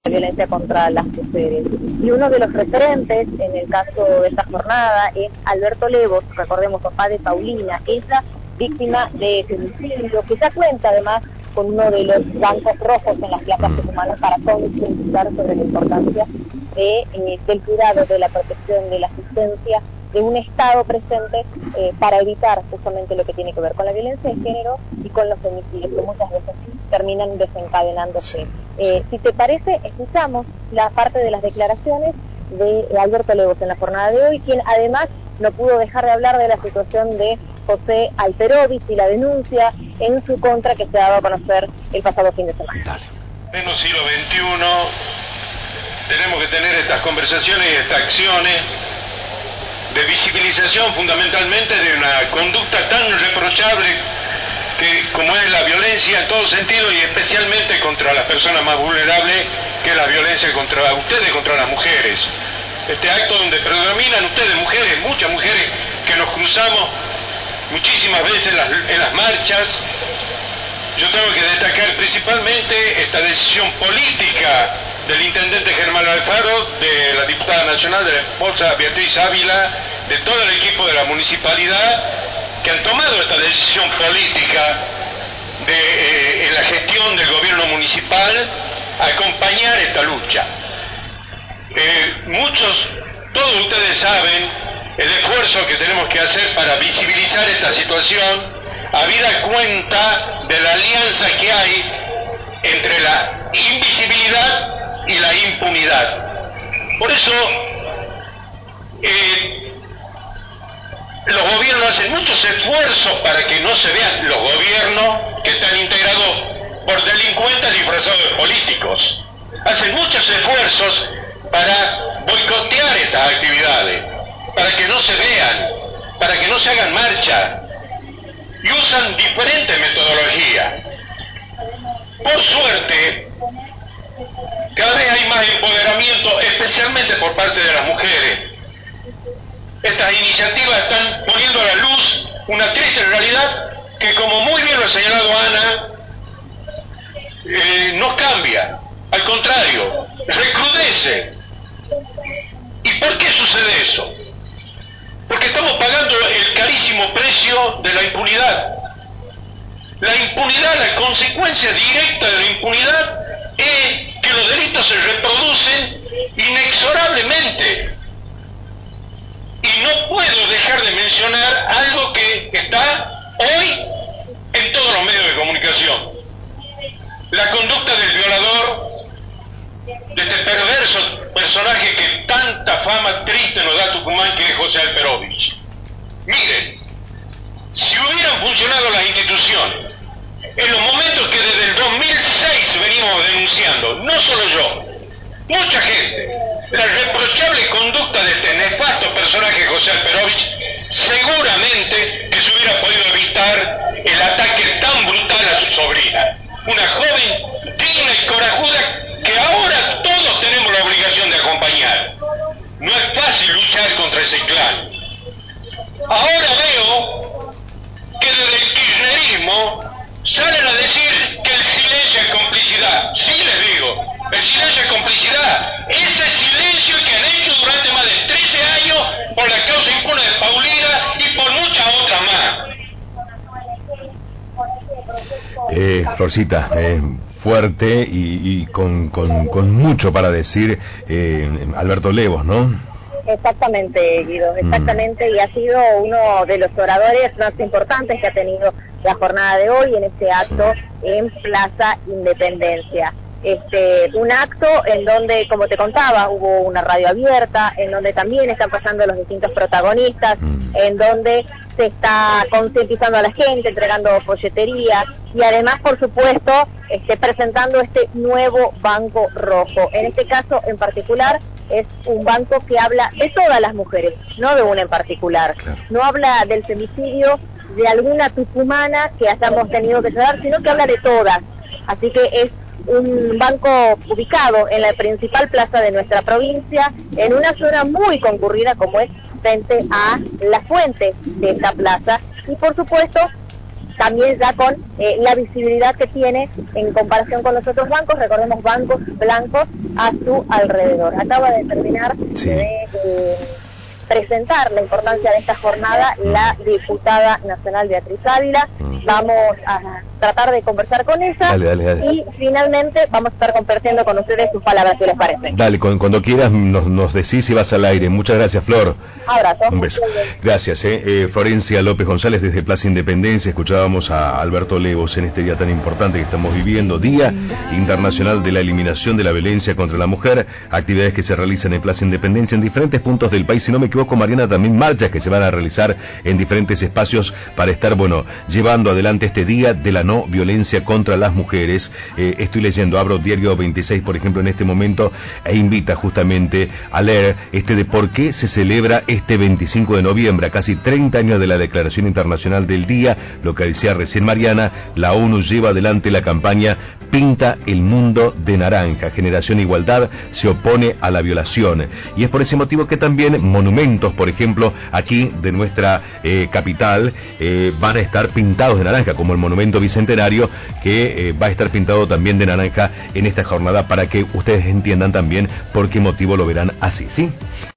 violencia contra las mujeres. Y uno de los referentes en el caso de esta jornada es Alberto Levos, recordemos, papá de Paulina, ella víctima de femicidio, que ya cuenta además con uno de los bancos rojos en las plazas tucumanas para concientizar sobre la importancia del cuidado, de la protección, de la asistencia, de un Estado presente para evitar justamente lo que tiene que ver con la violencia de género y con los femicidios, que muchas veces terminan desencadenándose. Si te parece, escuchamos la parte de las declaraciones de Alberto Levos en la jornada de hoy, quien además no pudo dejar de hablar de la situación de José Alterovich y la denuncia en su contra que se ha dado a conocer el pasado fin de semana. Dale. En el siglo XXI tenemos que tener estas conversaciones y estas acciones de visibilización fundamentalmente de una conducta tan reprochable como es la violencia en todo sentido, y especialmente contra las personas más vulnerables, que es la violencia contra ustedes, contra las mujeres. Este acto donde predominan ustedes, mujeres, muchas mujeres que nos cruzamos muchísimas veces en las marchas. Yo tengo que destacar principalmente esta decisión política del intendente Germán Alfaro, de la diputada nacional, de la esposa Beatriz Ávila, de todo el equipo de la municipalidad, que han tomado esta decisión política en la gestión del gobierno municipal, acompañar esta lucha. Todos ustedes saben el esfuerzo que tenemos que hacer para visibilizar esta situación, habida cuenta de la alianza que hay entre la invisibilidad y la impunidad. Por eso los gobiernos hacen muchos esfuerzos para que no se vean los gobiernos que están integrados por delincuentes disfrazados de políticos. Hacen muchos esfuerzos para boicotear estas actividades, para que no se vean, para que no se hagan marcha, y usan diferentes metodologías. Por suerte, cada vez hay más empoderamiento, especialmente por parte de las mujeres. Estas iniciativas están poniendo a la luz una triste realidad que, como muy bien lo ha señalado Ana, no cambia, al contrario, recrudece. ¿Y por qué sucede eso? Porque estamos pagando el carísimo precio de la impunidad. La impunidad, la consecuencia directa de la impunidad es que los delitos se reproducen inexorablemente. Y no puedo dejar de mencionar algo que está hoy en todos los medios de comunicación. La conducta del violador, de este perverso personaje que tanta fama triste nos da Tucumán, que es José Alterovich. Miren, si hubieran funcionado las instituciones, en los momentos que desde el 2006 venimos denunciando, no solo yo, mucha gente, la reprochable conducta de este nefasto personaje José Alterovich, seguramente que se hubiera podido evitar el ataque tan brutal a su sobrina, una joven digna y corajuda que ahora todos tenemos la obligación de acompañar. No es fácil luchar contra ese clan. Ahora veo que desde el kirchnerismo salen a decir que el silencio es complicidad. Sí, les digo, el silencio es complicidad. Ese silencio que han hecho durante más de 13 años por la causa impune de Paulina y por muchas otras más. Florcita, fuerte y con mucho para decir, Alberto Levos, ¿no? Exactamente, Guido, exactamente, y ha sido uno de los oradores más importantes que ha tenido la jornada de hoy en este acto en Plaza Independencia. Un acto en donde, como te contaba, hubo una radio abierta, en donde también están pasando los distintos protagonistas, en donde se está concientizando a la gente, entregando folletería y además, por supuesto, presentando este nuevo banco rojo. En este caso en particular es un banco que habla de todas las mujeres, no de una en particular. Claro. No habla del femicidio de alguna tucumana que hayamos tenido que llorar, sino que habla de todas. Así que es un banco ubicado en la principal plaza de nuestra provincia, en una zona muy concurrida como es frente a la fuente de esta plaza, y por supuesto también ya con la visibilidad que tiene en comparación con los otros bancos, recordemos bancos blancos a su alrededor. Acaba de terminar de presentar la importancia de esta jornada la diputada nacional Beatriz Ávila. Vamos a tratar de conversar con ella. Dale. Y finalmente vamos a estar compartiendo con ustedes sus palabras, si les parece. Dale, cuando quieras nos decís si vas al aire. Muchas gracias, Flor. Abrazo. Un beso. Gracias. Florencia López González desde Plaza Independencia. Escuchábamos a Alberto Levos en este día tan importante que estamos viviendo, Día Internacional de la Eliminación de la Violencia contra la Mujer. Actividades que se realizan en Plaza Independencia en diferentes puntos del país. Si no me equivoco, Mariana, también marchas que se van a realizar en diferentes espacios para estar, llevando adelante este Día de la No Violencia contra las Mujeres. Estoy leyendo, abro Diario 26, por ejemplo, en este momento, e invita justamente a leer de por qué se celebra este 25 de noviembre, a casi 30 años de la Declaración Internacional del Día. Lo que decía recién Mariana, la ONU lleva adelante la campaña Pinta el Mundo de Naranja. Generación Igualdad se opone a la violación. Y es por ese motivo que también monumentos, por ejemplo, aquí de nuestra capital, van a estar pintados de naranja, como el Monumento Bicentenario, que va a estar pintado también de naranja en esta jornada, para que ustedes entiendan también por qué motivo lo verán así, ¿sí?